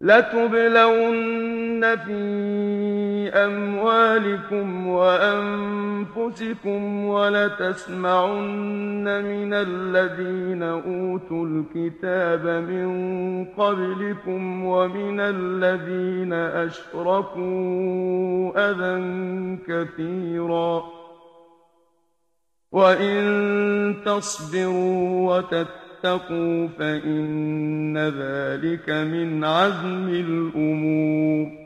لَتُبْلَوُنَّ فِي أَمْوَالِكُمْ وَأَنفُسِكُمْ وَلَتَسْمَعُنَّ مِنَ الَّذِينَ أُوتُوا الْكِتَابَ مِن قَبْلِكُمْ وَمِنَ الَّذِينَ أَشْرَكُوا أَذًى كَثِيرًا وَإِن تَصْبِرُوا وَتَتَّقُوا فَإِنَّ ذَٰلِكَ مِنْ عَزْمِ الْأُمُورِ